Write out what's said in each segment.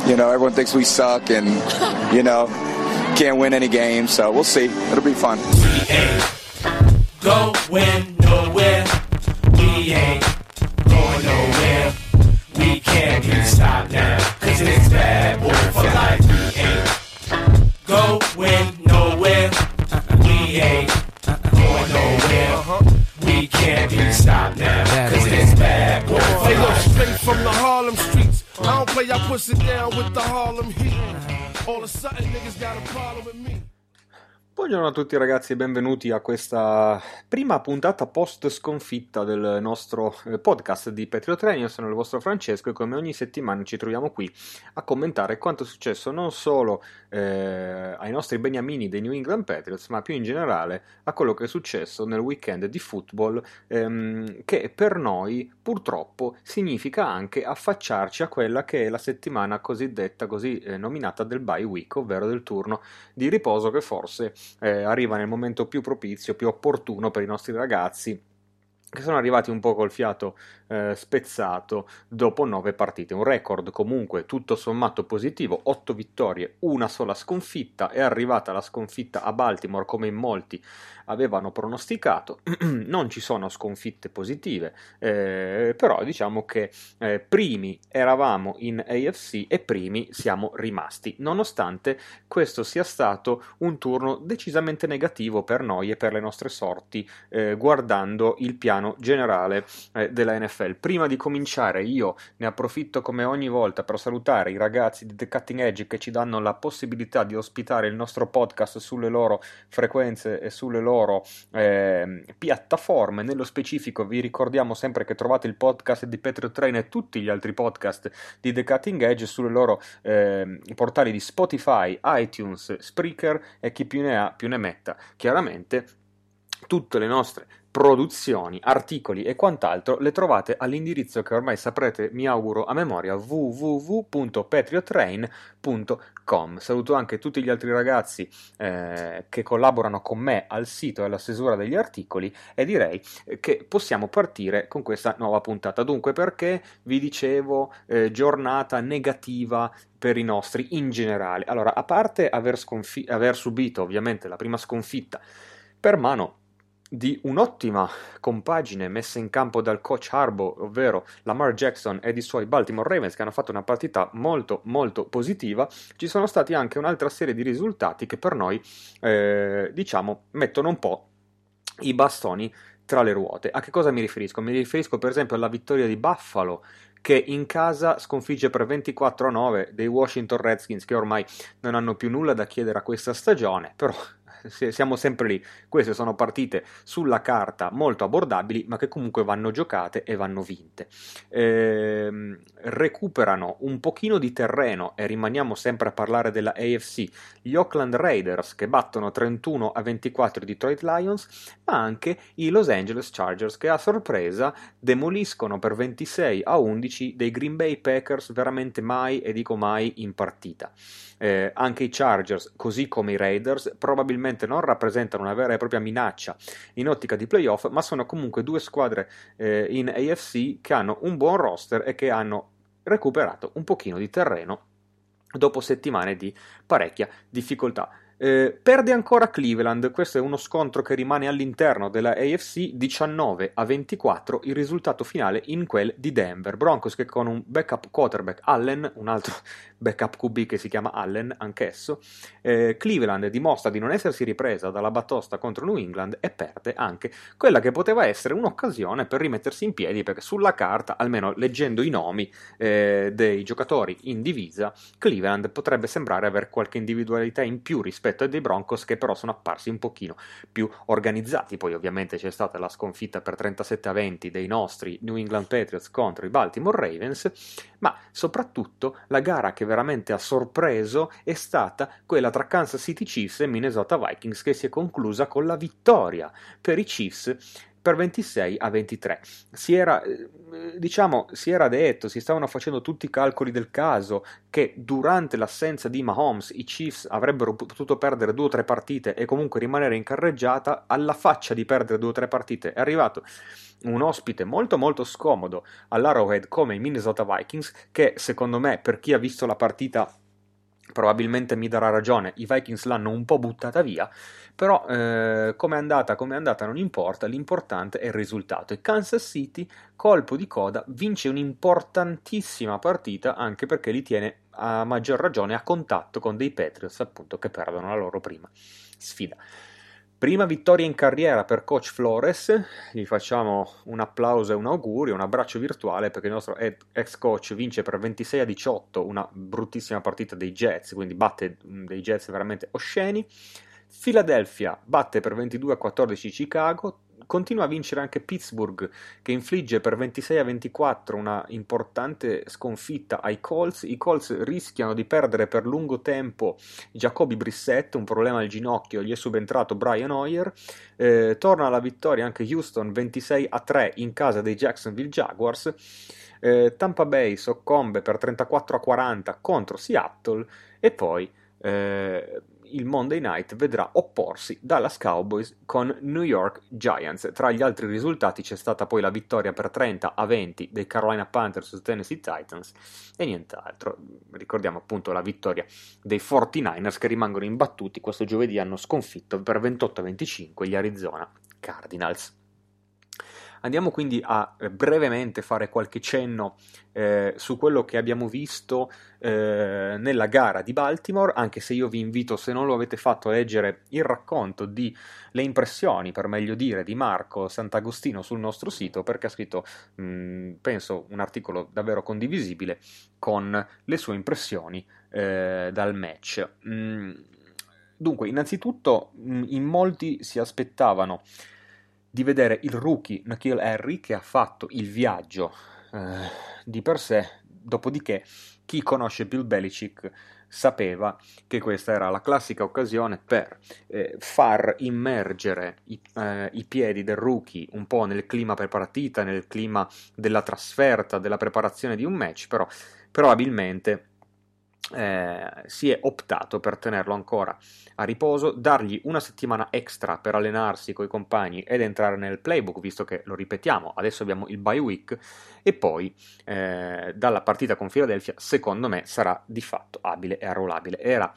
everyone thinks we suck and, can't win any games. So we'll see. It'll be fun. We ain't going nowhere. We ain't going nowhere. We can't be stopped now, 'cause it's bad boy for life. We ain't going nowhere. We ain't going nowhere. We can't be stopped now, 'cause it's bad boy for Hey, look, life. straight from the Harlem streets. I don't play, I push it down with the Harlem heat. All of a sudden niggas got a problem with me. Buongiorno a tutti ragazzi e benvenuti a questa prima puntata post sconfitta del nostro podcast di Patriot Train. Io sono il vostro Francesco e come ogni settimana ci troviamo qui a commentare quanto è successo non solo ai nostri beniamini dei New England Patriots, ma più in generale a quello che è successo nel weekend di football, che per noi purtroppo significa anche affacciarci a quella che è la settimana cosiddetta, così nominata del bye week, ovvero del turno di riposo che forse arriva nel momento più propizio, più opportuno per i nostri ragazzi che sono arrivati un po' col fiato spezzato dopo 9 partite. Un record comunque tutto sommato positivo, 8 vittorie, una sola sconfitta. È arrivata la sconfitta a Baltimore come in molti avevano pronosticato. Non ci sono sconfitte positive, però diciamo che primi eravamo in AFC e primi siamo rimasti, nonostante questo sia stato un turno decisamente negativo per noi e per le nostre sorti, guardando il piano generale della NFL. Prima di cominciare io ne approfitto come ogni volta per salutare i ragazzi di The Cutting Edge che ci danno la possibilità di ospitare il nostro podcast sulle loro frequenze e sulle loro piattaforme. Nello specifico vi ricordiamo sempre che trovate il podcast di Patriot Train e tutti gli altri podcast di The Cutting Edge sulle loro portali di Spotify, iTunes, Spreaker e chi più ne ha più ne metta. Chiaramente tutte le nostre produzioni, articoli e quant'altro le trovate all'indirizzo che ormai saprete, mi auguro a memoria, www.patriottrain.com. Saluto anche tutti gli altri ragazzi che collaborano con me al sito e alla stesura degli articoli e direi che possiamo partire con questa nuova puntata. Dunque, perché vi dicevo giornata negativa per i nostri in generale? Allora, a parte aver subito ovviamente la prima sconfitta per mano di un'ottima compagine messa in campo dal coach Harbaugh, ovvero Lamar Jackson ed i suoi Baltimore Ravens, che hanno fatto una partita molto molto positiva, ci sono stati anche un'altra serie di risultati che per noi mettono un po' i bastoni tra le ruote. A che cosa mi riferisco? Mi riferisco per esempio alla vittoria di Buffalo, che in casa sconfigge per 24-9 dei Washington Redskins, che ormai non hanno più nulla da chiedere a questa stagione, però siamo sempre lì. Queste sono partite sulla carta molto abbordabili, ma che comunque vanno giocate e vanno vinte. Recuperano un pochino di terreno e rimaniamo sempre a parlare della AFC gli Oakland Raiders, che battono 31-24 i Detroit Lions, ma anche i Los Angeles Chargers, che a sorpresa demoliscono per 26-11 dei Green Bay Packers, veramente mai, e dico mai, in partita. Anche i Chargers, così come i Raiders, probabilmente non rappresentano una vera e propria minaccia in ottica di playoff, ma sono comunque due squadre in AFC che hanno un buon roster e che hanno recuperato un pochino di terreno dopo settimane di parecchia difficoltà. Perde ancora Cleveland. Questo è uno scontro che rimane all'interno della AFC, 19-24 il risultato finale in quel di Denver. Broncos che con un backup quarterback Allen, un altro backup QB che si chiama Allen anch'esso, Cleveland dimostra di non essersi ripresa dalla batosta contro New England e perde anche quella che poteva essere un'occasione per rimettersi in piedi, perché sulla carta, almeno leggendo i nomi dei giocatori in divisa, Cleveland potrebbe sembrare avere qualche individualità in più rispetto ai dei Broncos, che però sono apparsi un pochino più organizzati. Poi ovviamente c'è stata la sconfitta per 37-20 dei nostri New England Patriots contro i Baltimore Ravens, ma soprattutto la gara che veramente ha sorpreso è stata quella tra Kansas City Chiefs e Minnesota Vikings, che si è conclusa con la vittoria per i Chiefs per 26-23. Si era detto, si stavano facendo tutti i calcoli del caso che durante l'assenza di Mahomes i Chiefs avrebbero potuto perdere 2 o 3 partite e comunque rimanere in carreggiata. Alla faccia di perdere 2 o 3 partite è arrivato un ospite molto molto scomodo all'Arrowhead come i Minnesota Vikings, che secondo me, per chi ha visto la partita, probabilmente mi darà ragione, i Vikings l'hanno un po' buttata via, però come è andata non importa, l'importante è il risultato. E Kansas City, colpo di coda, vince un'importantissima partita, anche perché li tiene a maggior ragione a contatto con dei Patriots, appunto, che perdono la loro prima sfida. Prima vittoria in carriera per Coach Flores, gli facciamo un applauso e un augurio, un abbraccio virtuale, perché il nostro ex coach vince per 26-18 una bruttissima partita dei Jets, quindi batte dei Jets veramente osceni. Philadelphia batte per 22-14 Chicago, continua a vincere anche Pittsburgh, che infligge per 26-24 una importante sconfitta ai Colts. I Colts rischiano di perdere per lungo tempo Jacoby Brissett, un problema al ginocchio, gli è subentrato Brian Hoyer. Torna alla vittoria anche Houston 26-3 in casa dei Jacksonville Jaguars. Tampa Bay soccombe per 34-40 contro Seattle, e poi il Monday Night vedrà opporsi Dallas Cowboys con New York Giants. Tra gli altri risultati c'è stata poi la vittoria per 30-20 dei Carolina Panthers su Tennessee Titans e nient'altro. Ricordiamo appunto la vittoria dei 49ers, che rimangono imbattuti. Questo giovedì hanno sconfitto per 28-25 gli Arizona Cardinals. Andiamo quindi a brevemente fare qualche cenno su quello che abbiamo visto nella gara di Baltimore, anche se io vi invito, se non lo avete fatto, a leggere il racconto di le impressioni, per meglio dire, di Marco Sant'Agostino sul nostro sito, perché ha scritto, penso, un articolo davvero condivisibile con le sue impressioni dal match. Dunque, innanzitutto, in molti si aspettavano di vedere il rookie N'Keal Harry, che ha fatto il viaggio di per sé, dopodiché chi conosce Bill Belichick sapeva che questa era la classica occasione per far immergere i piedi del rookie un po' nel clima preparatita, nel clima della trasferta, della preparazione di un match, però probabilmente si è optato per tenerlo ancora a riposo, dargli una settimana extra per allenarsi coi compagni ed entrare nel playbook, visto che, lo ripetiamo, adesso abbiamo il bye week, e poi dalla partita con Philadelphia secondo me sarà di fatto abile e arruolabile. Era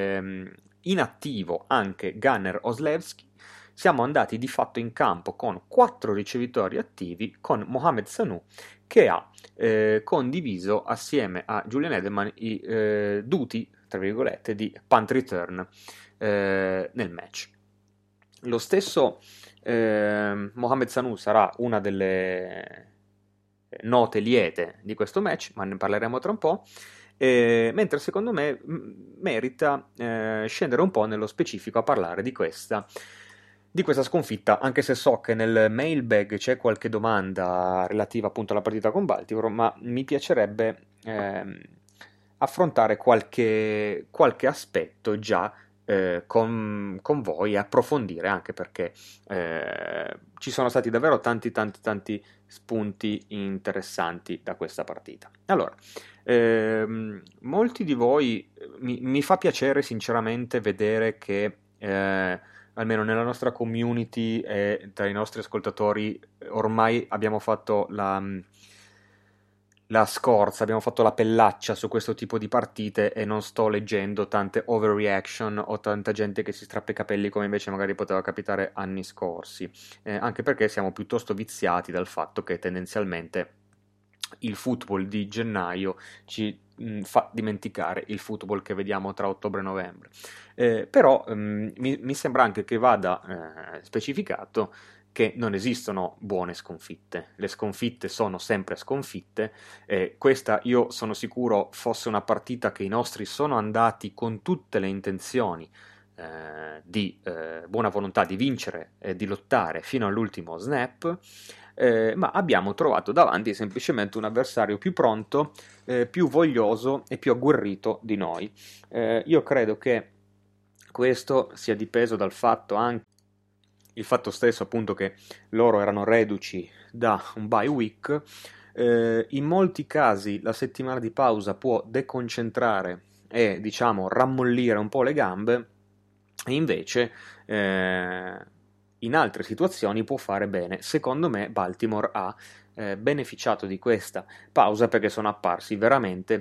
inattivo anche Gunnar Olszewski. Siamo andati di fatto in campo con 4 ricevitori attivi, con Mohamed Sanu, che ha condiviso assieme a Julian Edelman i duty, tra virgolette, di punt return nel match. Lo stesso Mohamed Sanu sarà una delle note liete di questo match, ma ne parleremo tra un po'. Mentre secondo me merita scendere un po' nello specifico a parlare di questa sconfitta, anche se so che nel mailbag c'è qualche domanda relativa appunto alla partita con Baltimore, ma mi piacerebbe affrontare qualche aspetto già con voi e approfondire, anche perché ci sono stati davvero tanti spunti interessanti da questa partita. Allora, molti di voi mi fa piacere sinceramente vedere che almeno nella nostra community e tra i nostri ascoltatori ormai abbiamo fatto la scorza, abbiamo fatto la pellaccia su questo tipo di partite e non sto leggendo tante overreaction o tanta gente che si strappa i capelli come invece magari poteva capitare anni scorsi, anche perché siamo piuttosto viziati dal fatto che tendenzialmente il football di gennaio ci fa dimenticare il football che vediamo tra ottobre e novembre. Però mi sembra anche che vada specificato che non esistono buone sconfitte, le sconfitte sono sempre sconfitte. Questa, io sono sicuro, fosse una partita che i nostri sono andati con tutte le intenzioni di buona volontà di vincere e di lottare fino all'ultimo snap, ma abbiamo trovato davanti semplicemente un avversario più pronto, più voglioso e più agguerrito di noi. Io credo che questo sia dipeso dal fatto anche il fatto stesso appunto che loro erano reduci da un bye week, in molti casi la settimana di pausa può deconcentrare e diciamo rammollire un po' le gambe, e invece in altre situazioni può fare bene. Secondo me Baltimore ha beneficiato di questa pausa perché sono apparsi veramente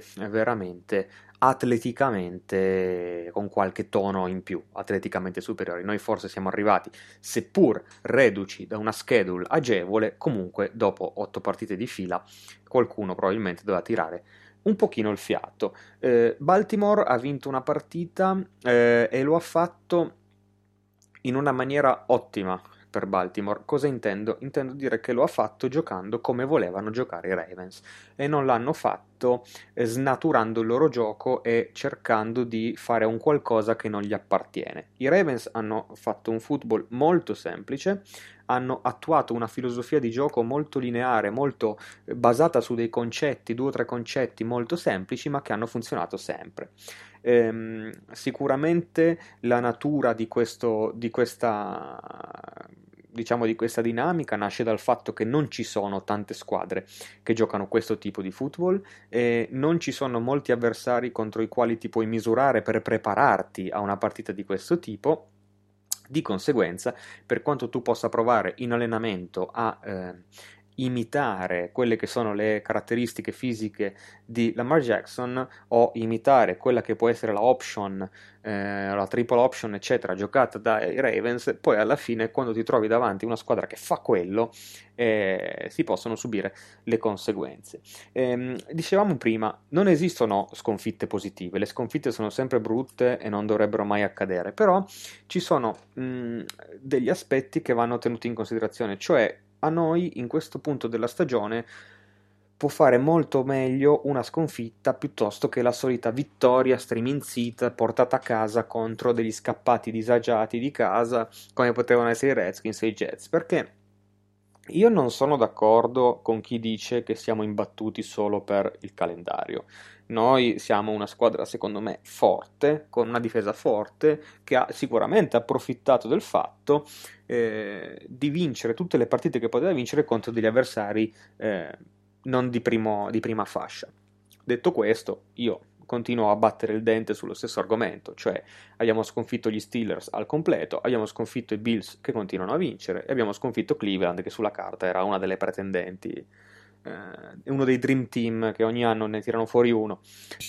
atleticamente con qualche tono in più, atleticamente superiori. Noi forse siamo arrivati, seppur reduci da una schedule agevole, comunque dopo 8 partite di fila qualcuno probabilmente doveva tirare un pochino il fiato. Baltimore ha vinto una partita e lo ha fatto in una maniera ottima per Baltimore. Cosa intendo? Intendo dire che lo ha fatto giocando come volevano giocare i Ravens e non l'hanno fatto snaturando il loro gioco e cercando di fare un qualcosa che non gli appartiene. I Ravens hanno fatto un football molto semplice, hanno attuato una filosofia di gioco molto lineare, molto basata su dei concetti, 2 o 3 concetti molto semplici, ma che hanno funzionato sempre. Sicuramente la natura di questa dinamica nasce dal fatto che non ci sono tante squadre che giocano questo tipo di football e non ci sono molti avversari contro i quali ti puoi misurare per prepararti a una partita di questo tipo. Di conseguenza, per quanto tu possa provare in allenamento a imitare quelle che sono le caratteristiche fisiche di Lamar Jackson o imitare quella che può essere la option, la triple option eccetera giocata dai Ravens, poi alla fine quando ti trovi davanti una squadra che fa quello si possono subire le conseguenze. Dicevamo prima, non esistono sconfitte positive, le sconfitte sono sempre brutte e non dovrebbero mai accadere, però ci sono degli aspetti che vanno tenuti in considerazione, cioè a noi in questo punto della stagione può fare molto meglio una sconfitta piuttosto che la solita vittoria striminzita portata a casa contro degli scappati disagiati di casa come potevano essere i Redskins e i Jets, perché io non sono d'accordo con chi dice che siamo imbattuti solo per il calendario. Noi siamo una squadra, secondo me, forte, con una difesa forte, che ha sicuramente approfittato del fatto di vincere tutte le partite che poteva vincere contro degli avversari non di prima fascia. Detto questo, io continuo a battere il dente sullo stesso argomento, cioè abbiamo sconfitto gli Steelers al completo, abbiamo sconfitto i Bills che continuano a vincere e abbiamo sconfitto Cleveland che sulla carta era una delle pretendenti, uno dei Dream Team che ogni anno ne tirano fuori uno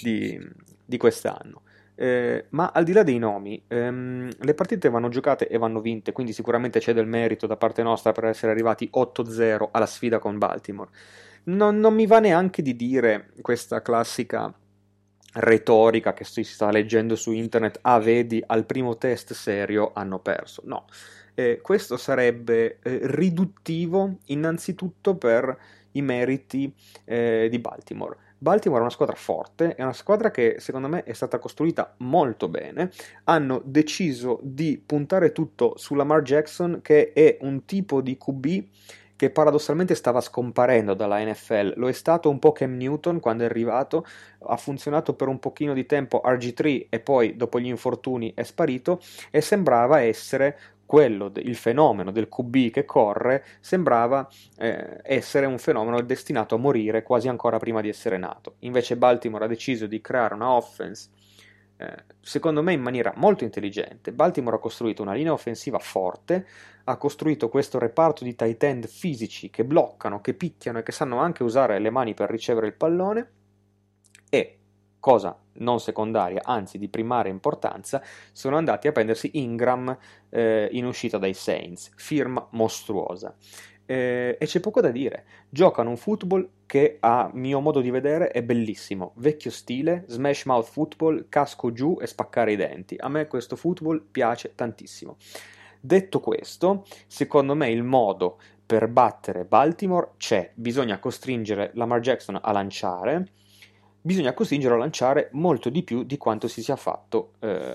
di quest'anno. Ma al di là dei nomi, le partite vanno giocate e vanno vinte, quindi sicuramente c'è del merito da parte nostra per essere arrivati 8-0 alla sfida con Baltimore. Non mi va neanche di dire questa classica retorica che si sta leggendo su internet: ah, vedi, al primo test serio hanno perso. No, questo sarebbe riduttivo innanzitutto per i meriti di Baltimore. Baltimore è una squadra forte, è una squadra che secondo me è stata costruita molto bene. Hanno deciso di puntare tutto su Lamar Jackson, che è un tipo di QB che paradossalmente stava scomparendo dalla NFL. Lo è stato un po' Cam Newton quando è arrivato, ha funzionato per un pochino di tempo RG3 e poi dopo gli infortuni è sparito e sembrava essere il fenomeno del QB che corre, sembrava essere un fenomeno destinato a morire quasi ancora prima di essere nato. Invece Baltimore ha deciso di creare una offense secondo me in maniera molto intelligente. Baltimore ha costruito una linea offensiva forte, ha costruito questo reparto di tight end fisici che bloccano, che picchiano e che sanno anche usare le mani per ricevere il pallone e, cosa non secondaria, anzi di primaria importanza, sono andati a prendersi Ingram in uscita dai Saints, firma mostruosa. E c'è poco da dire, giocano un football che a mio modo di vedere è bellissimo, vecchio stile, smash mouth football, casco giù e spaccare i denti. A me questo football piace tantissimo. Detto questo, secondo me il modo per battere Baltimore c'è, bisogna costringere Lamar Jackson a lanciare, bisogna costringerlo a lanciare molto di più di quanto si sia fatto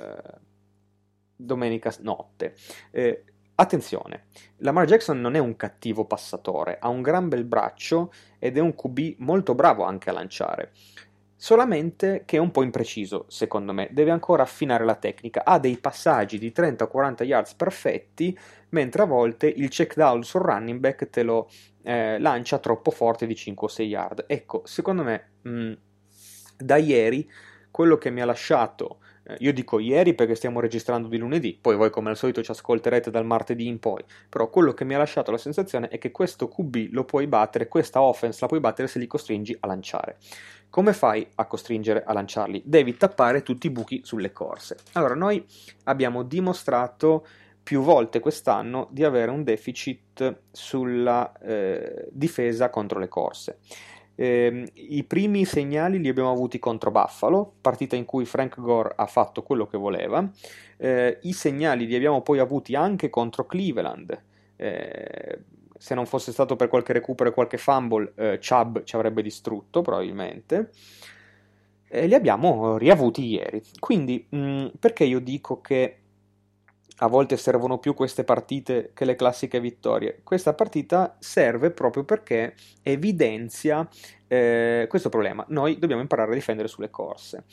domenica notte. Attenzione, Lamar Jackson non è un cattivo passatore, ha un gran bel braccio ed è un QB molto bravo anche a lanciare. solamente che è un po' impreciso, secondo me, deve ancora affinare la tecnica, ha dei passaggi di 30-40 yards perfetti, mentre a volte il check down sul running back te lo lancia troppo forte di 5-6 yard. Ecco, secondo me, da ieri, quello che mi ha lasciato, io dico ieri perché stiamo registrando di lunedì, poi voi come al solito ci ascolterete dal martedì in poi, però quello che mi ha lasciato la sensazione è che questo QB lo puoi battere, questa offense la puoi battere se li costringi a lanciare. Come fai a costringere a lanciarli? Devi tappare tutti i buchi sulle corse. Allora, noi abbiamo dimostrato più volte quest'anno di avere un deficit sulla difesa contro le corse. I primi segnali li abbiamo avuti contro Buffalo, partita in cui Frank Gore ha fatto quello che voleva. I segnali li abbiamo poi avuti anche contro Cleveland. Se non fosse stato per qualche recupero e qualche fumble, Chubb ci avrebbe distrutto probabilmente. E li abbiamo riavuti ieri. Quindi, perché io dico che a volte servono più queste partite che le classiche vittorie? Questa partita serve proprio perché evidenzia questo problema. Noi dobbiamo imparare a difendere sulle corse.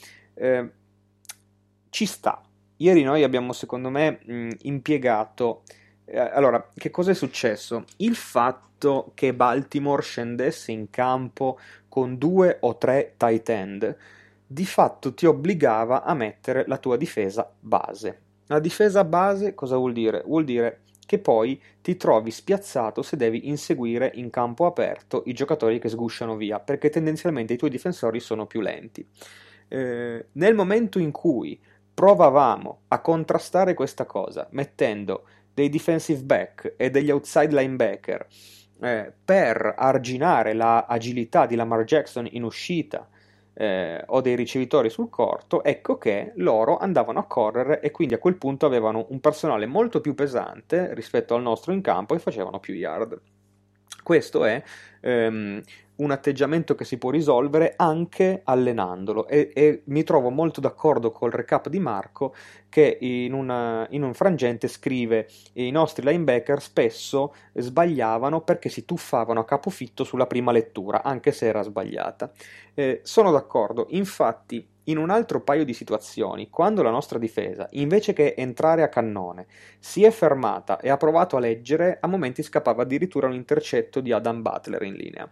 Ci sta. Ieri noi abbiamo, secondo me, impiegato... allora, che cosa è successo? Il fatto che Baltimore scendesse in campo con 2 o 3 tight end di fatto ti obbligava a mettere la tua difesa base. La difesa base cosa vuol dire? Vuol dire che poi ti trovi spiazzato se devi inseguire in campo aperto i giocatori che sgusciano via, perché tendenzialmente i tuoi difensori sono più lenti. Nel momento in cui provavamo a contrastare questa cosa, mettendo dei defensive back e degli outside linebacker per arginare la agilità di Lamar Jackson in uscita, o dei ricevitori sul corto, ecco che loro andavano a correre e quindi a quel punto avevano un personale molto più pesante rispetto al nostro in campo e facevano più yard. Questo è un atteggiamento che si può risolvere anche allenandolo e mi trovo molto d'accordo col recap di Marco che in un frangente scrive i nostri linebacker spesso sbagliavano perché si tuffavano a capofitto sulla prima lettura anche se era sbagliata. Sono d'accordo, infatti in un altro paio di situazioni, quando la nostra difesa, invece che entrare a cannone, si è fermata e ha provato a leggere, a momenti scappava addirittura un intercetto di Adam Butler in linea.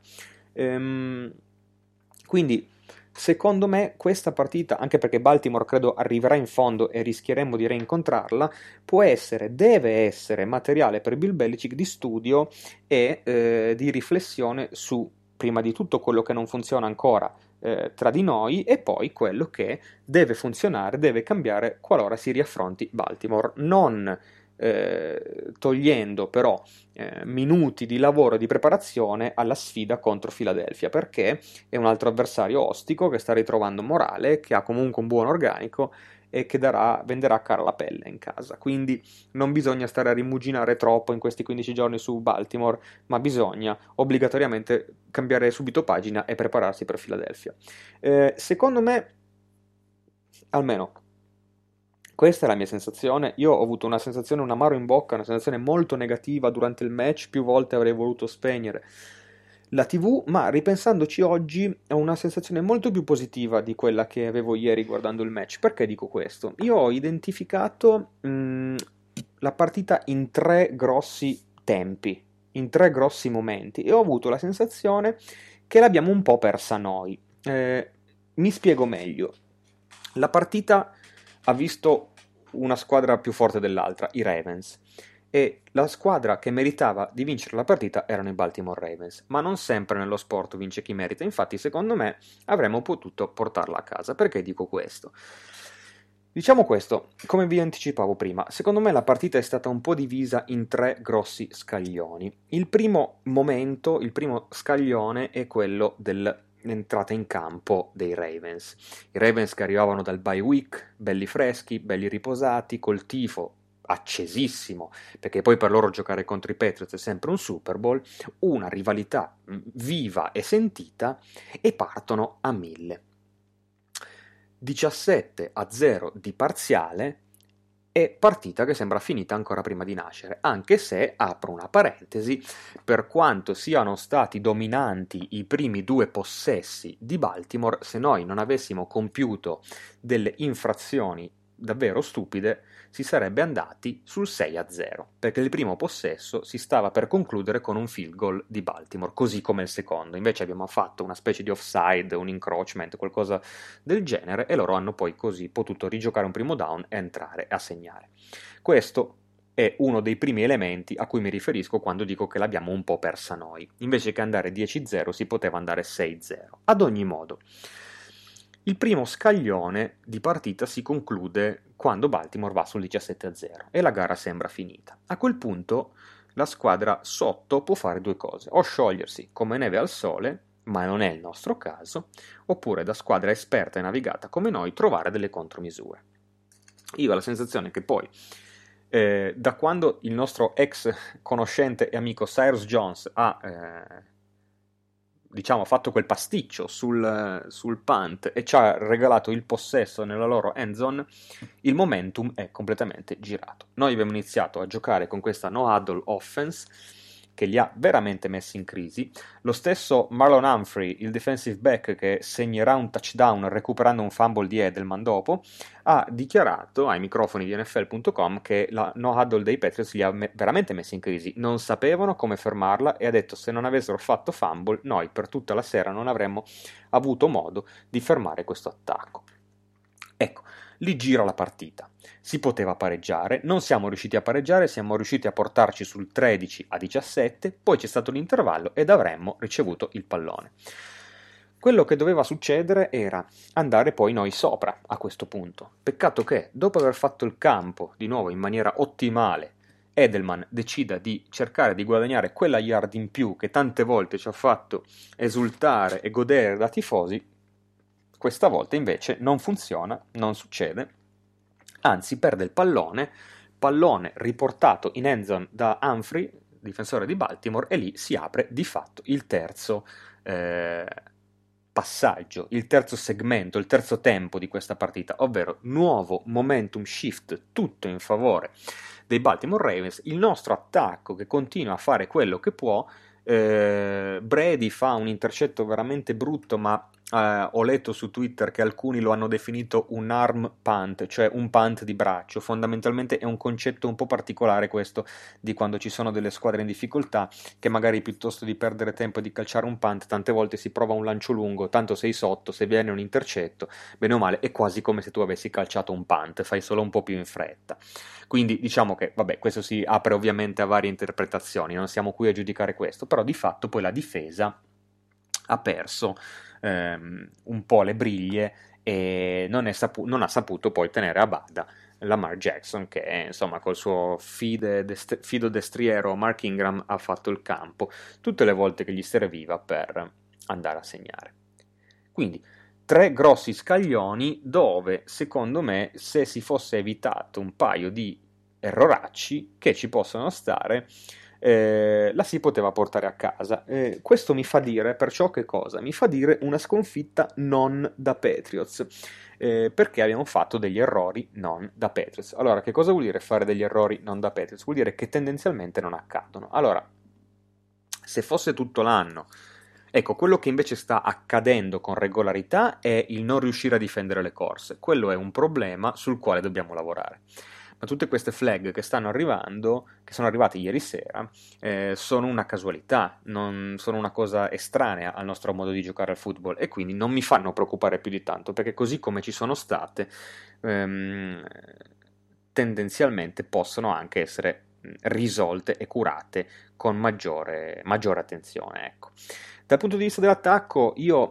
Quindi, secondo me, questa partita, anche perché Baltimore credo arriverà in fondo e rischieremmo di rincontrarla, deve essere materiale per Bill Belichick di studio e di riflessione su, prima di tutto, quello che non funziona ancora tra di noi e poi quello che deve funzionare, deve cambiare qualora si riaffronti Baltimore, non togliendo però minuti di lavoro e di preparazione alla sfida contro Philadelphia, perché è un altro avversario ostico che sta ritrovando morale, che ha comunque un buon organico e che venderà cara la pelle in casa. Quindi non bisogna stare a rimuginare troppo in questi 15 giorni su Baltimore, ma bisogna obbligatoriamente cambiare subito pagina e prepararsi per Philadelphia. Secondo me, almeno questa è la mia sensazione. Io ho avuto una sensazione, un amaro in bocca, una sensazione molto negativa durante il match, più volte avrei voluto spegnere la TV, ma ripensandoci oggi ho una sensazione molto più positiva di quella che avevo ieri guardando il match. Perché dico questo? Io ho identificato la partita in 3 grossi tempi, in 3 grossi momenti e ho avuto la sensazione che l'abbiamo un po' persa noi. Mi spiego meglio. La partita ha visto una squadra più forte dell'altra, i Ravens, e la squadra che meritava di vincere la partita erano i Baltimore Ravens, ma non sempre nello sport vince chi merita. Infatti, secondo me, avremmo potuto portarla a casa. Perché dico questo? Diciamo questo, come vi anticipavo prima, secondo me la partita è stata un po' divisa in 3 grossi scaglioni. Il primo momento, il primo scaglione è quello dell'entrata in campo dei Ravens. I Ravens che arrivavano dal bye week, belli freschi, belli riposati, col tifo accesissimo, perché poi per loro giocare contro i Patriots è sempre un Super Bowl, una rivalità viva e sentita, e partono a 1000. 17-0 di parziale e partita che sembra finita ancora prima di nascere, anche se, apro una parentesi, per quanto siano stati dominanti i primi 2 possessi di Baltimore, se noi non avessimo compiuto delle infrazioni davvero stupide, si sarebbe andati sul 6-0, perché il primo possesso si stava per concludere con un field goal di Baltimore, così come il secondo. Invece abbiamo fatto una specie di offside, un encroachment, qualcosa del genere, e loro hanno poi così potuto rigiocare un primo down e entrare a segnare. Questo è uno dei primi elementi a cui mi riferisco quando dico che l'abbiamo un po' persa noi. Invece che andare 10-0 si poteva andare 6-0. Ad ogni modo, il primo scaglione di partita si conclude quando Baltimore va sul 17-0 e la gara sembra finita. A quel punto la squadra sotto può fare 2 cose: o sciogliersi come neve al sole, ma non è il nostro caso, oppure da squadra esperta e navigata come noi trovare delle contromisure. Io ho la sensazione che poi, da quando il nostro ex conoscente e amico Cyrus Jones ha fatto quel pasticcio sul punt e ci ha regalato il possesso nella loro end zone, il momentum è completamente girato. Noi abbiamo iniziato a giocare con questa no-huddle offense che li ha veramente messi in crisi. Lo stesso Marlon Humphrey, il defensive back che segnerà un touchdown recuperando un fumble di Edelman dopo, ha dichiarato ai microfoni di NFL.com che la no-huddle dei Patriots li ha veramente messi in crisi. Non sapevano come fermarla e ha detto: se non avessero fatto fumble, noi per tutta la sera non avremmo avuto modo di fermare questo attacco. Ecco, lì gira la partita. Si poteva pareggiare, non siamo riusciti a pareggiare, siamo riusciti a portarci sul 13-17, poi c'è stato l'intervallo ed avremmo ricevuto il pallone. Quello che doveva succedere era andare poi noi sopra a questo punto. Peccato che, dopo aver fatto il campo di nuovo in maniera ottimale, Edelman decida di cercare di guadagnare quella yard in più che tante volte ci ha fatto esultare e godere da tifosi. Questa volta invece non funziona, non succede, anzi perde il pallone riportato in end zone da Humphrey, difensore di Baltimore, e lì si apre di fatto il terzo passaggio, il terzo segmento, il terzo tempo di questa partita, ovvero nuovo momentum shift, tutto in favore dei Baltimore Ravens, il nostro attacco che continua a fare quello che può. Brady fa un intercetto veramente brutto, ma ho letto su Twitter che alcuni lo hanno definito un arm punt, cioè un punt di braccio. Fondamentalmente è un concetto un po' particolare questo, di quando ci sono delle squadre in difficoltà, che magari piuttosto di perdere tempo e di calciare un punt, tante volte si prova un lancio lungo, tanto sei sotto, se viene un intercetto, bene o male, è quasi come se tu avessi calciato un punt, fai solo un po' più in fretta. Quindi diciamo che, vabbè, questo si apre ovviamente a varie interpretazioni, non siamo qui a giudicare questo, però di fatto poi la difesa ha perso un po' le briglie e non ha saputo poi tenere a bada Lamar Jackson, che insomma col suo fido destriero Mark Ingram ha fatto il campo tutte le volte che gli serviva per andare a segnare. Quindi 3 grossi scaglioni dove, secondo me, se si fosse evitato un paio di erroracci che ci possono stare, la si poteva portare a casa. Questo mi fa dire perciò che cosa? Mi fa dire una sconfitta non da Patriots, perché abbiamo fatto degli errori non da Patriots. Allora, che cosa vuol dire fare degli errori non da Patriots? Vuol dire che tendenzialmente non accadono. Allora, se fosse tutto l'anno, ecco, quello che invece sta accadendo con regolarità è il non riuscire a difendere le corse. Quello è un problema sul quale dobbiamo lavorare. Ma tutte queste flag che stanno arrivando, che sono arrivate ieri sera, sono una casualità, non sono una cosa estranea al nostro modo di giocare al football, e quindi non mi fanno preoccupare più di tanto, perché così come ci sono state, tendenzialmente possono anche essere risolte e curate con maggiore attenzione, ecco. Dal punto di vista dell'attacco, io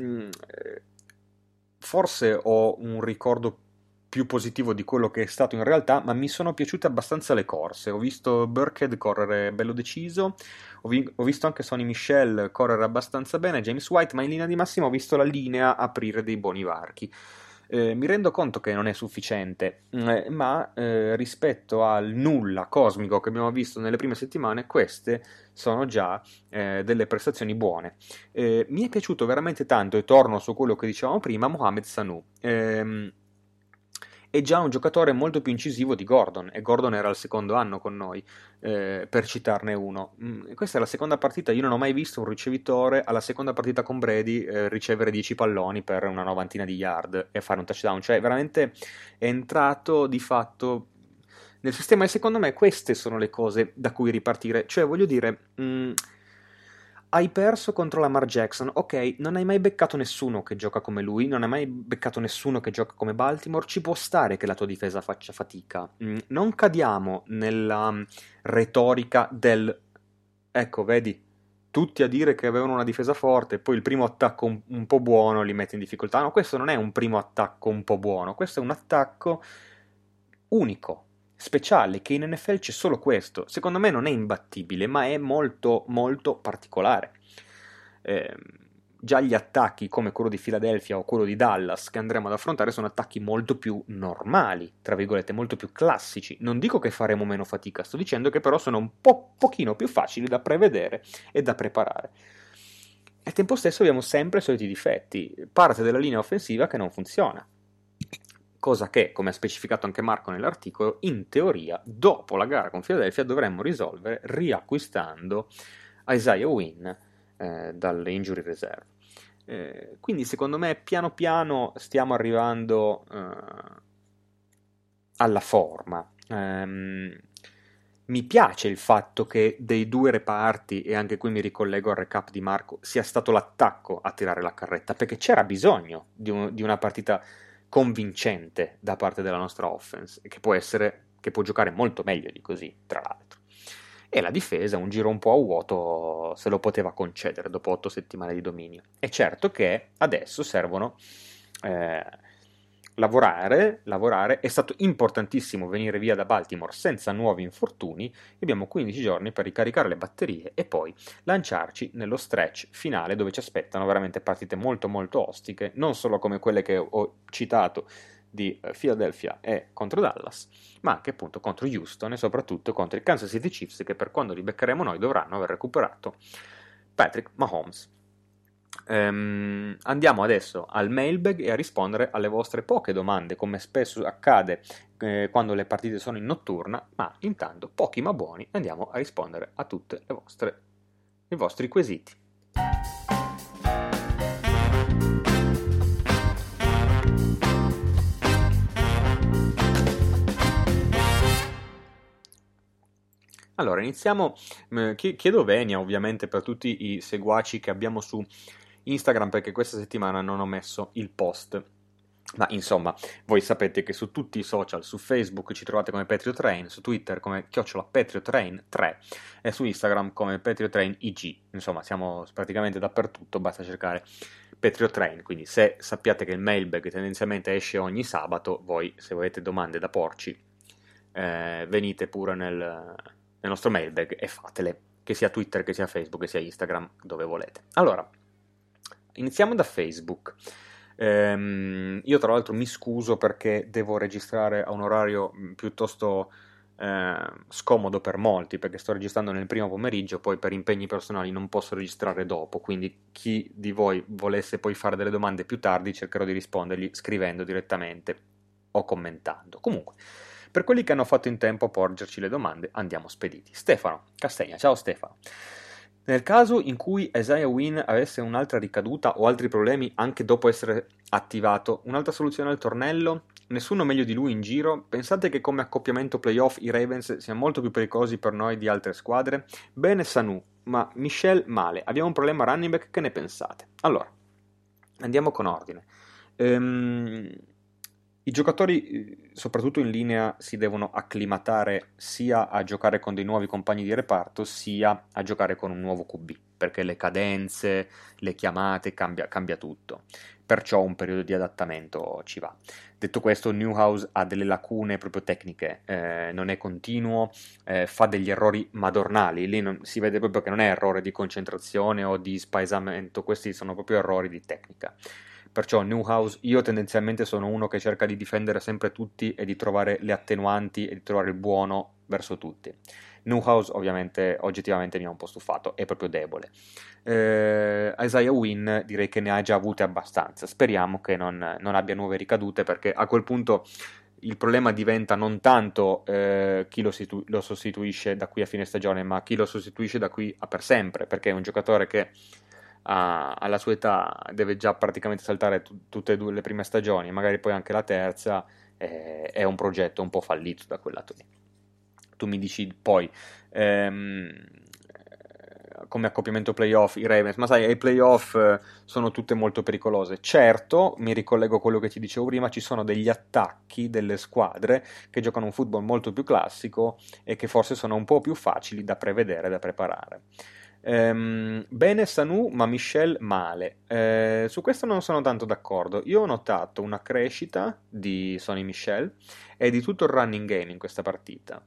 forse ho un ricordo più positivo di quello che è stato in realtà, ma mi sono piaciute abbastanza le corse. Ho visto Burkhead correre bello deciso, ho visto anche Sonny Michel correre abbastanza bene, James White, ma in linea di massima ho visto la linea aprire dei buoni varchi. Mi rendo conto che non è sufficiente, ma rispetto al nulla cosmico che abbiamo visto nelle prime settimane, queste sono già delle prestazioni buone. Mi è piaciuto veramente tanto, e torno su quello che dicevamo prima, Mohamed Sanu. è già un giocatore molto più incisivo di Gordon, e Gordon era al secondo anno con noi, per citarne uno. Questa è la seconda partita, io non ho mai visto un ricevitore alla seconda partita con Brady ricevere 10 palloni per una novantina di yard e fare un touchdown, cioè veramente è entrato di fatto nel sistema, e secondo me queste sono le cose da cui ripartire, cioè voglio dire, hai perso contro Lamar Jackson, ok, non hai mai beccato nessuno che gioca come lui, non hai mai beccato nessuno che gioca come Baltimore, ci può stare che la tua difesa faccia fatica, non cadiamo nella retorica del, ecco, vedi, tutti a dire che avevano una difesa forte, poi il primo attacco un po' buono li mette in difficoltà. No, questo non è un primo attacco un po' buono, questo è un attacco unico, speciale, che in NFL c'è solo questo. Secondo me non è imbattibile, ma è molto molto particolare. Già gli attacchi come quello di Philadelphia o quello di Dallas che andremo ad affrontare sono attacchi molto più normali, tra virgolette, molto più classici. Non dico che faremo meno fatica, sto dicendo che però sono un pochino più facili da prevedere e da preparare. Al tempo stesso abbiamo sempre i soliti difetti, parte della linea offensiva che non funziona. Cosa che, come ha specificato anche Marco nell'articolo, in teoria, dopo la gara con Philadelphia dovremmo risolvere riacquistando Isaiah Wynn dalle injury reserve. Quindi secondo me piano piano stiamo arrivando alla forma. Mi piace il fatto che dei due reparti, e anche qui mi ricollego al recap di Marco, sia stato l'attacco a tirare la carretta, perché c'era bisogno di una partita convincente da parte della nostra offense, che può giocare molto meglio di così, tra l'altro. E la difesa, un giro un po' a vuoto, se lo poteva concedere dopo 8 settimane di dominio. È certo che adesso servono lavorare, è stato importantissimo venire via da Baltimore senza nuovi infortuni, abbiamo 15 giorni per ricaricare le batterie e poi lanciarci nello stretch finale dove ci aspettano veramente partite molto molto ostiche, non solo come quelle che ho citato di Philadelphia e contro Dallas, ma anche appunto contro Houston e soprattutto contro i Kansas City Chiefs, che per quando li beccheremo noi dovranno aver recuperato Patrick Mahomes. Andiamo adesso al mailbag e a rispondere alle vostre poche domande, come spesso accade quando le partite sono in notturna, ma intanto pochi ma buoni, andiamo a rispondere a tutte i vostri quesiti. Allora, iniziamo, chiedo venia ovviamente per tutti i seguaci che abbiamo su Instagram, perché questa settimana non ho messo il post, ma insomma, voi sapete che su tutti i social, su Facebook ci trovate come Patriot Train, su Twitter come @PatriotTrain3 e su Instagram come PatriotTrainIG, insomma siamo praticamente dappertutto, basta cercare Patriot Train, quindi se sappiate che il mailbag tendenzialmente esce ogni sabato, voi se avete domande da porci, venite pure nel nostro mailbag e fatele, che sia Twitter, che sia Facebook, che sia Instagram, dove volete. Allora, iniziamo da Facebook. Io tra l'altro mi scuso perché devo registrare a un orario piuttosto scomodo per molti, perché sto registrando nel primo pomeriggio, poi per impegni personali non posso registrare dopo, quindi chi di voi volesse poi fare delle domande più tardi cercherò di rispondergli scrivendo direttamente o commentando. Comunque, per quelli che hanno fatto in tempo a porgerci le domande, andiamo spediti. Stefano Castegna, ciao Stefano. Nel caso in cui Isaiah Wynn avesse un'altra ricaduta o altri problemi anche dopo essere attivato, un'altra soluzione al tornello? Nessuno meglio di lui in giro? Pensate che come accoppiamento playoff i Ravens siano molto più pericolosi per noi di altre squadre? Bene Sanu, ma Michel male. Abbiamo un problema running back, che ne pensate? Allora, andiamo con ordine. I giocatori, soprattutto in linea, si devono acclimatare sia a giocare con dei nuovi compagni di reparto, sia a giocare con un nuovo QB, perché le cadenze, le chiamate, cambia tutto. Perciò un periodo di adattamento ci va. Detto questo, Newhouse ha delle lacune proprio tecniche, non è continuo, fa degli errori madornali, lì si vede proprio che non è errore di concentrazione o di spaesamento, questi sono proprio errori di tecnica. Perciò Newhouse, io tendenzialmente sono uno che cerca di difendere sempre tutti e di trovare le attenuanti e di trovare il buono verso tutti. Newhouse ovviamente oggettivamente mi ha un po' stufato, è proprio debole. Isaiah Wynn direi che ne ha già avute abbastanza, speriamo che non abbia nuove ricadute, perché a quel punto il problema diventa non tanto chi lo sostituisce da qui a fine stagione, ma chi lo sostituisce da qui a per sempre, perché è un giocatore che alla sua età deve già praticamente saltare tutte e due le prime stagioni, magari poi anche la terza, è un progetto un po' fallito da quel lato lì. Tu mi dici poi come accoppiamento playoff i Ravens, ma sai, ai playoff sono tutte molto pericolose. Certo, mi ricollego a quello che ti dicevo prima, ci sono degli attacchi delle squadre che giocano un football molto più classico e che forse sono un po' più facili da prevedere, da preparare. Bene Sanu, ma Michel male. Su questo non sono tanto d'accordo. Io ho notato una crescita di Sonny Michel e di tutto il running game in questa partita.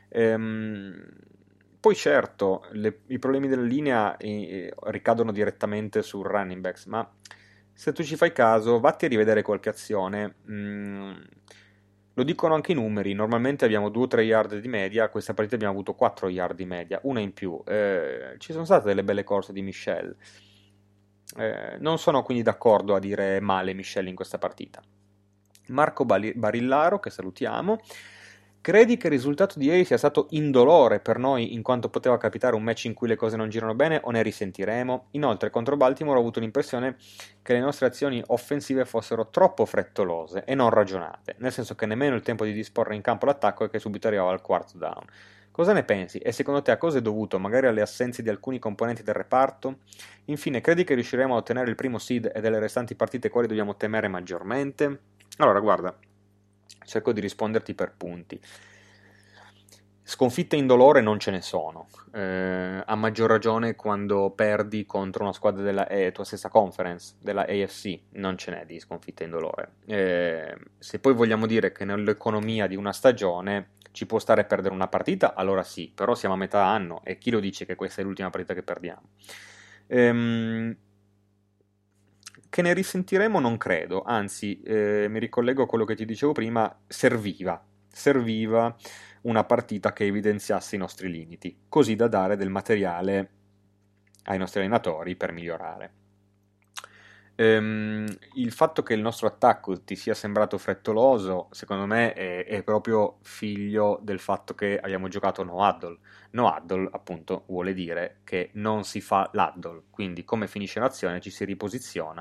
Poi certo, i problemi della linea ricadono direttamente sul running backs, ma se tu ci fai caso, vatti a rivedere qualche azione. Lo dicono anche i numeri, normalmente abbiamo 2 o 3 yard di media, questa partita abbiamo avuto 4 yard di media, una in più. Ci sono state delle belle corse di Michel. Non sono quindi d'accordo a dire male Michel in questa partita. Marco Barillaro, che salutiamo. Credi che il risultato di ieri sia stato indolore per noi in quanto poteva capitare un match in cui le cose non girano bene o ne risentiremo? Inoltre contro Baltimore ho avuto l'impressione che le nostre azioni offensive fossero troppo frettolose e non ragionate, nel senso che nemmeno il tempo di disporre in campo l'attacco e che subito arrivava al quarto down. Cosa ne pensi? E secondo te a cosa è dovuto? Magari alle assenze di alcuni componenti del reparto? Infine, credi che riusciremo a ottenere il primo seed e delle restanti partite quali dobbiamo temere maggiormente? Allora, guarda, cerco di risponderti per punti. Sconfitte indolore non ce ne sono, a maggior ragione quando perdi contro una squadra della tua stessa conference, della AFC, non ce n'è di sconfitte indolore. Se poi vogliamo dire che nell'economia di una stagione ci può stare perdere una partita, allora sì, però siamo a metà anno e chi lo dice che questa è l'ultima partita che perdiamo? Che ne risentiremo non credo, anzi mi ricollego a quello che ti dicevo prima, serviva una partita che evidenziasse i nostri limiti, così da dare del materiale ai nostri allenatori per migliorare. Il fatto che il nostro attacco ti sia sembrato frettoloso, secondo me è proprio figlio del fatto che abbiamo giocato no huddle. No huddle, appunto, vuole dire che non si fa l'huddle, quindi come finisce l'azione ci si riposiziona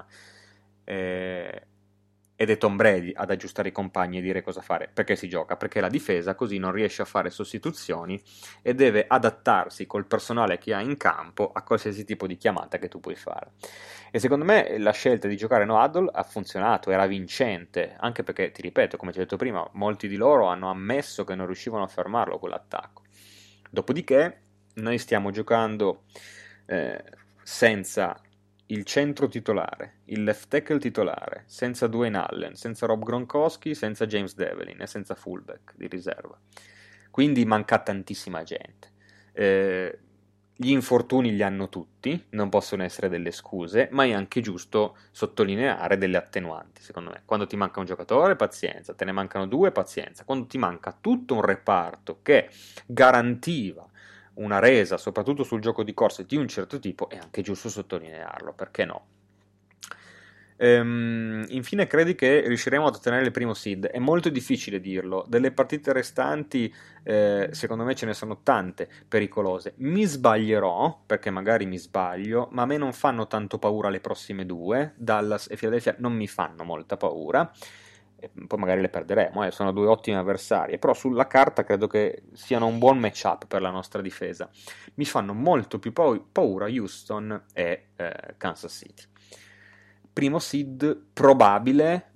ed è Tom Brady ad aggiustare i compagni e dire cosa fare, perché si gioca, perché la difesa così non riesce a fare sostituzioni e deve adattarsi col personale che ha in campo a qualsiasi tipo di chiamata che tu puoi fare. E secondo me la scelta di giocare no huddle ha funzionato, era vincente, anche perché, ti ripeto, come ti ho detto prima, molti di loro hanno ammesso che non riuscivano a fermarlo quell'attacco. Dopodiché noi stiamo giocando senza il centro titolare, il left tackle titolare, senza Dwayne Allen, senza Rob Gronkowski, senza James Devlin e senza fullback di riserva. Quindi manca tantissima gente. Gli infortuni li hanno tutti, non possono essere delle scuse, ma è anche giusto sottolineare delle attenuanti, secondo me. Quando ti manca un giocatore, pazienza, te ne mancano 2, pazienza. Quando ti manca tutto un reparto che garantiva una resa, soprattutto sul gioco di corse di un certo tipo, è anche giusto sottolinearlo, perché no? Infine, credi che riusciremo ad ottenere il primo seed? È molto difficile dirlo. Delle partite restanti, secondo me ce ne sono tante pericolose. Mi sbaglierò, perché magari mi sbaglio, ma a me non fanno tanto paura le prossime 2. Dallas e Philadelphia non mi fanno molta paura. Poi magari le perderemo, sono 2 ottime avversarie, però sulla carta credo che siano un buon matchup per la nostra difesa. Mi fanno molto più paura Houston e Kansas City. Primo seed probabile,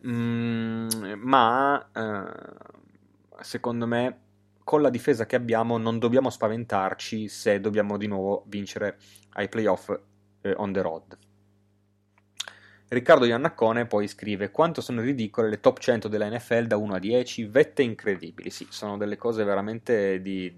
ma secondo me con la difesa che abbiamo non dobbiamo spaventarci se dobbiamo di nuovo vincere ai playoff on the road. Riccardo Iannaccone poi scrive: quanto sono ridicole le top 100 della NFL da 1 a 10, vette incredibili. Sì, sono delle cose veramente di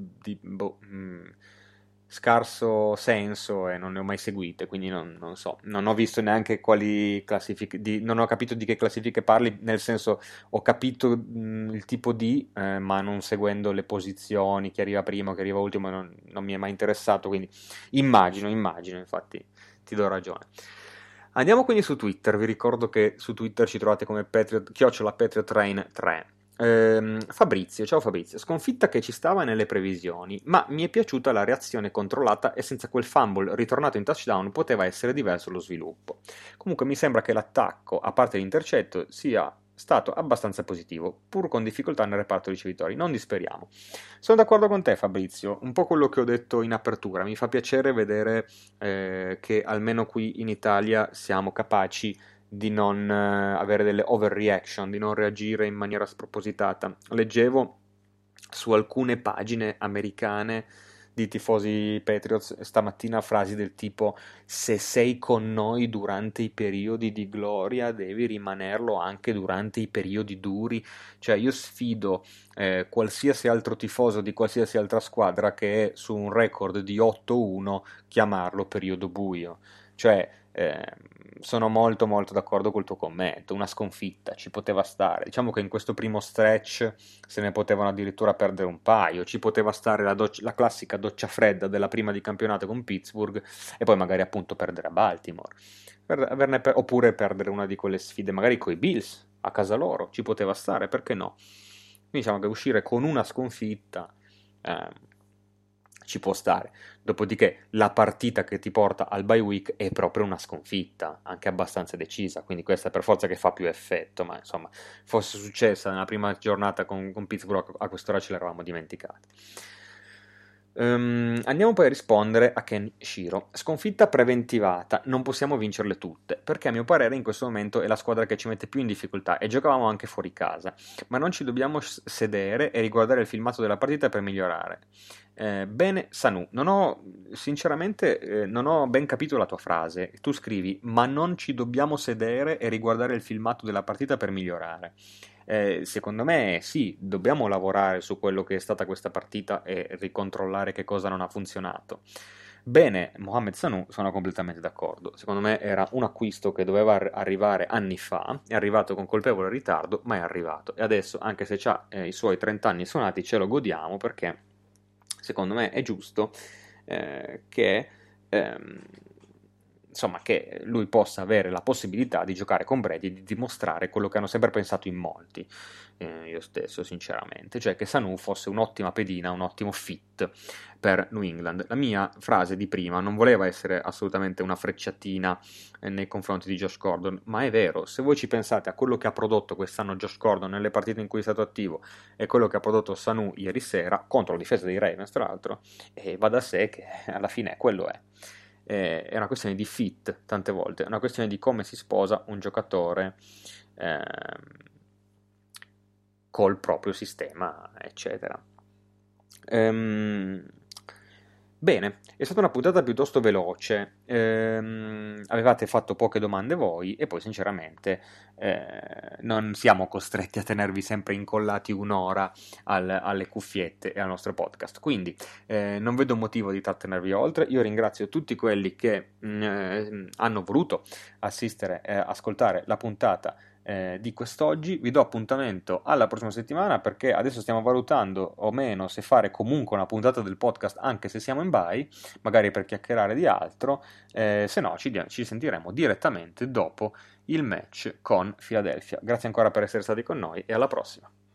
scarso senso e non ne ho mai seguite, quindi non so, non ho visto neanche quali classifiche, non ho capito di che classifiche parli, nel senso ho capito il tipo di, ma non seguendo le posizioni, chi arriva primo, chi arriva ultimo, non mi è mai interessato, quindi immagino, infatti ti do ragione. Andiamo quindi su Twitter, vi ricordo che su Twitter ci trovate come @PatriotTrain3. Fabrizio, ciao Fabrizio, sconfitta che ci stava nelle previsioni, ma mi è piaciuta la reazione controllata e senza quel fumble ritornato in touchdown poteva essere diverso lo sviluppo. Comunque mi sembra che l'attacco, a parte l'intercetto, sia stato abbastanza positivo, pur con difficoltà nel reparto ricevitori, non disperiamo. Sono d'accordo con te Fabrizio, un po' quello che ho detto in apertura, mi fa piacere vedere che almeno qui in Italia siamo capaci di non avere delle overreaction, di non reagire in maniera spropositata. Leggevo su alcune pagine americane di tifosi Patriots stamattina frasi del tipo: se sei con noi durante i periodi di gloria devi rimanerlo anche durante i periodi duri. Cioè io sfido qualsiasi altro tifoso di qualsiasi altra squadra che è su un record di 8-1 chiamarlo periodo buio. Cioè sono molto molto d'accordo col tuo commento, una sconfitta ci poteva stare, diciamo che in questo primo stretch se ne potevano addirittura perdere un paio, ci poteva stare la classica doccia fredda della prima di campionato con Pittsburgh e poi magari appunto perdere a Baltimore, oppure perdere una di quelle sfide magari coi Bills a casa loro, ci poteva stare, perché no? Quindi diciamo che uscire con una sconfitta ci può stare. Dopodiché la partita che ti porta al bye week è proprio una sconfitta, anche abbastanza decisa, quindi questa è per forza che fa più effetto, ma insomma, fosse successa nella prima giornata con Pittsburgh, a quest'ora ce l'eravamo dimenticati. Andiamo poi a rispondere a Ken Shiro. Sconfitta preventivata, non possiamo vincerle tutte, perché a mio parere in questo momento è la squadra che ci mette più in difficoltà e giocavamo anche fuori casa, ma non ci dobbiamo sedere e riguardare il filmato della partita per migliorare. Bene, Sanu, sinceramente non ho ben capito la tua frase. Tu scrivi, ma non ci dobbiamo sedere e riguardare il filmato della partita per migliorare. Secondo me sì, dobbiamo lavorare su quello che è stata questa partita e ricontrollare che cosa non ha funzionato. Bene, Mohamed Sanu, sono completamente d'accordo. Secondo me era un acquisto che doveva arrivare anni fa, è arrivato con colpevole ritardo, ma è arrivato. E adesso, anche se ha i suoi 30 anni suonati, ce lo godiamo perché secondo me è giusto che insomma, che lui possa avere la possibilità di giocare con Brady e di dimostrare quello che hanno sempre pensato in molti, io stesso sinceramente, cioè che Sanu fosse un'ottima pedina, un ottimo fit per New England. La mia frase di prima non voleva essere assolutamente una frecciatina nei confronti di Josh Gordon, ma è vero, se voi ci pensate a quello che ha prodotto quest'anno Josh Gordon nelle partite in cui è stato attivo e quello che ha prodotto Sanu ieri sera, contro la difesa dei Ravens tra l'altro, va da sé che alla fine quello è. È una questione di fit tante volte, è una questione di come si sposa un giocatore col proprio sistema, eccetera. Bene, è stata una puntata piuttosto veloce, avevate fatto poche domande voi e poi sinceramente non siamo costretti a tenervi sempre incollati un'ora alle cuffiette e al nostro podcast, quindi non vedo motivo di trattenervi oltre. Io ringrazio tutti quelli che hanno voluto assistere e ascoltare la puntata di quest'oggi. Vi do appuntamento alla prossima settimana perché adesso stiamo valutando o meno se fare comunque una puntata del podcast anche se siamo in bye, magari per chiacchierare di altro, se no ci sentiremo direttamente dopo il match con Philadelphia. Grazie ancora per essere stati con noi e alla prossima.